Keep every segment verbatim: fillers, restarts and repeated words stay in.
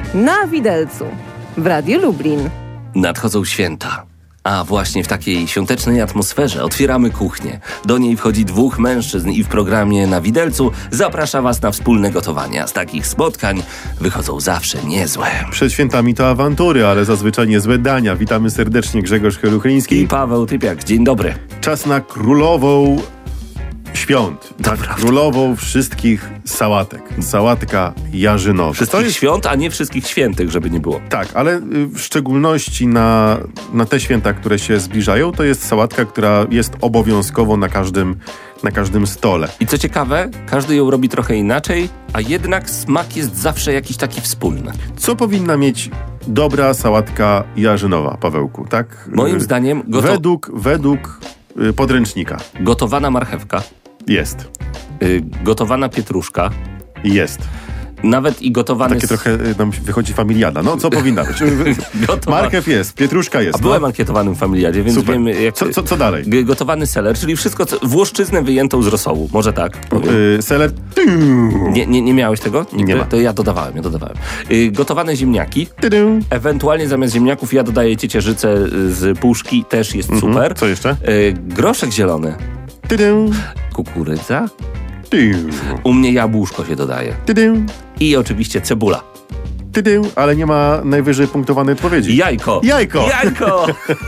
Na widelcu w Radiu Lublin. Nadchodzą święta. A właśnie w takiej świątecznej atmosferze otwieramy kuchnię. Do niej wchodzi dwóch mężczyzn i w programie Na Widelcu zaprasza was na wspólne gotowania. Z takich spotkań wychodzą zawsze niezłe. Przed świętami to awantury, ale zazwyczaj niezłe dania. Witamy serdecznie, Grzegorz Heluchryński I Paweł Typiak. Dzień dobry. Czas na królową świąt. To Na prawda. królową wszystkich sałatek. Sałatka jarzynowa. Wszystkich To jest- świąt, a nie wszystkich świętych, żeby nie było. Tak, ale y, w szczególności na, na te święta, które się zbliżają, to jest sałatka, która jest obowiązkowo na każdym, na każdym stole. I co ciekawe, każdy ją robi trochę inaczej, a jednak smak jest zawsze jakiś taki wspólny. Co powinna mieć dobra sałatka jarzynowa, Pawełku, tak? Moim Y, zdaniem goto- Według, według y, podręcznika. gotowana marchewka, Jest. y, gotowana pietruszka, Jest. nawet i gotowany... Takie trochę y, nam wychodzi familiada. No, co powinna być? Gotowa- Marchew jest, pietruszka jest. A byłem no. ankietowanym w familiadzie, więc Super. wiemy jak... Co, co, co dalej? G- Gotowany seler, czyli wszystko, co... Włoszczyznę wyjętą z rosołu, może tak powiem. Y, seler. Nie, nie, nie miałeś tego? Nigdy? Nie ma. To ja dodawałem, ja dodawałem. Y, gotowane ziemniaki, Tydym. ewentualnie zamiast ziemniaków ja dodaję ciecierzycę y, z puszki, też jest super. Co jeszcze? Y, groszek zielony, Tydym. kukurydza, Tydym. u mnie jabłuszko się dodaje Tydym. i oczywiście cebula. Tydym. Ale nie ma najwyżej punktowanej odpowiedzi. Jajko. Jajko. Jajko!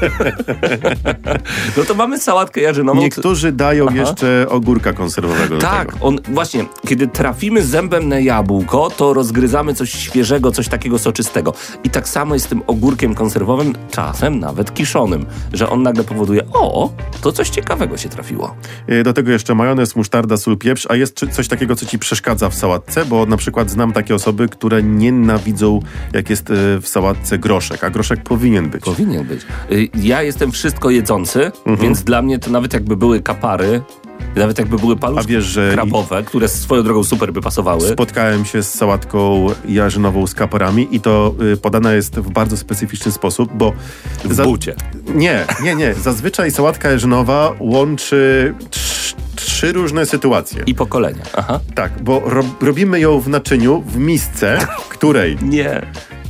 No to mamy sałatkę jarzynową. Niektórzy dają Aha. jeszcze ogórka konserwowego do Tak, tego. on właśnie, kiedy trafimy zębem na jabłko, to rozgryzamy coś świeżego, coś takiego soczystego. I tak samo jest z tym ogórkiem konserwowym, czasem nawet kiszonym, że on nagle powoduje, o, to coś ciekawego się trafiło. Y, Do tego jeszcze majonez, musztarda, sól, pieprz. A jest czy- coś takiego, co ci przeszkadza w sałatce? Bo na przykład znam takie osoby, które nienawidzą, jak jest y, w sałatce groszek. A groszek powinien być. Powinien być. Y, Ja jestem wszystko jedzący, Mhm. więc dla mnie to nawet jakby były kapary, nawet jakby były A paluszki wiesz, że krabowe, które swoją drogą super by pasowały. spotkałem się z sałatką jarzynową z kaparami i to y, podana jest w bardzo specyficzny sposób, bo... W bucie. Nie, nie, nie. Zazwyczaj sałatka jarzynowa łączy trz- trzy różne sytuacje. I pokolenia. Aha. Tak, bo ro- robimy ją w naczyniu, w misce, w której... Nie.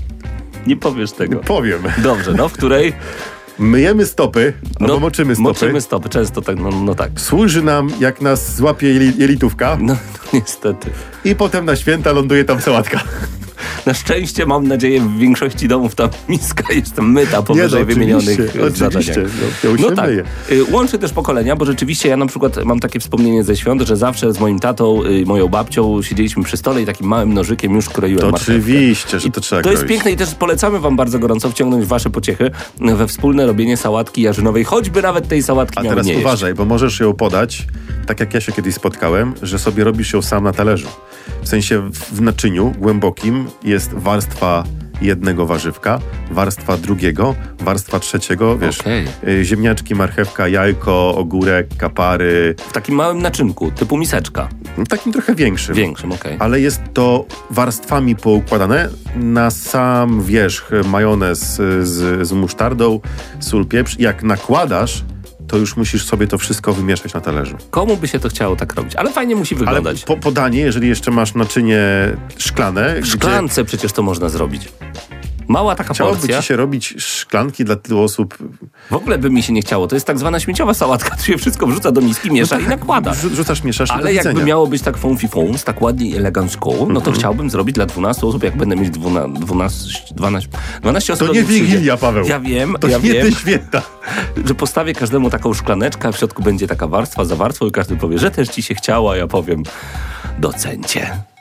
Nie powiesz tego. Powiem. Dobrze, no w której... Myjemy stopy, albo moczymy stopy. Moczymy stopy, często tak, no, no tak. Służy nam, jak nas złapie jeli- jelitówka No, no niestety. i potem na święta ląduje tam sałatka. Na szczęście, mam nadzieję, w większości domów ta miska jest myta po Nie, no, wyżej wymienionych oczywiście, oczywiście. zadaniach. No, ja już No się tak. myję. Y, Łączy też pokolenia, bo rzeczywiście ja na przykład mam takie wspomnienie ze świąt, że zawsze z moim tatą i moją babcią siedzieliśmy przy stole i takim małym nożykiem już kroiłem To marchewkę. oczywiście, że I to trzeba To jest kroić. piękne i też polecamy wam bardzo gorąco wciągnąć w wasze pociechy we wspólne robienie sałatki jarzynowej, choćby nawet tej sałatki A miał teraz nie jeść. uważaj, bo możesz ją podać, tak jak ja się kiedyś spotkałem, że sobie robisz ją sam na talerzu. W sensie w, w naczyniu głębokim jest warstwa jednego warzywka, warstwa drugiego, warstwa trzeciego, wiesz, Okej. y, ziemniaczki, marchewka, jajko, ogórek, kapary, W takim małym naczynku, typu miseczka. no, takim trochę większym. Większym, okej. Ale jest to warstwami poukładane na sam wierzch majonez y, z, z musztardą, sól, pieprz. Jak nakładasz, to już musisz sobie to wszystko wymieszać na talerzu. Komu by się to chciało tak robić? Ale fajnie musi Ale wyglądać. po, podanie, jeżeli jeszcze masz naczynie szklane, W szklance przecież to można zrobić. Mała taka chciałoby porcja. ci się robić szklanki dla tylu osób. W ogóle by mi się nie chciało. To jest tak zwana śmieciowa sałatka. Tu się wszystko wrzuca do miski, miesza i nakłada. Wrzu- Rzucasz, mieszasz i do Ale jakby widzenia. miało być tak fąfifons, tak ładnie i elegancko, no to chciałbym zrobić dla dwunastu osób, jak będę mieć dwunaście, dwanaście, dwanaście, dwanaście osób. To nie mi przyjdzie. Wigilia, Paweł. Ja wiem, To ja nie wiem, te święta. że postawię każdemu taką szklaneczkę, a w środku będzie taka warstwa za warstwą i każdy powie, że też ci się chciało, a ja powiem, docencie.